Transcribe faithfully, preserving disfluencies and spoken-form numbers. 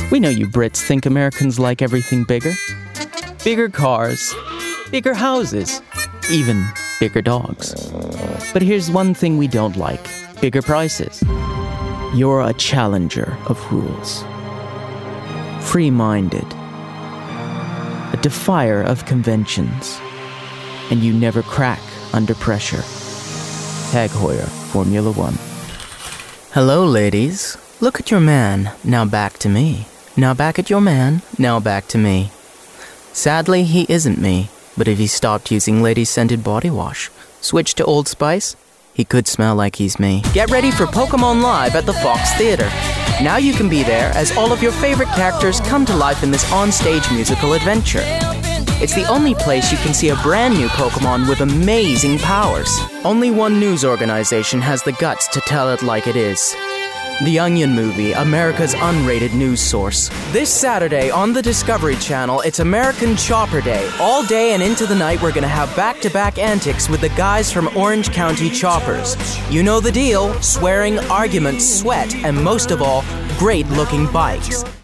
We know you Brits think Americans like everything bigger. Bigger cars, bigger houses, even bigger dogs. But here's one thing we don't like: bigger prices. You're a challenger of rules. Free-minded. A defier of conventions. And you never crack under pressure. Tag Heuer, Formula One. Hello, ladies. Look at your man, now back to me. Now back at your man, now back to me. Sadly, he isn't me, but if he stopped using lady-scented body wash, switched to Old Spice, he could smell like he's me. Get ready for Pokemon Live at the Fox Theater. Now you can be there as all of your favorite characters come to life in this on-stage musical adventure. It's the only place you can see a brand new Pokemon with amazing powers. Only one news organization has the guts to tell it like it is. The Onion Movie, America's unrated news source. This Saturday on the Discovery Channel, it's American Chopper Day. All day and into the night, we're gonna have back-to-back antics with the guys from Orange County Choppers. You know the deal: swearing, arguments, sweat, and most of all, great-looking bikes.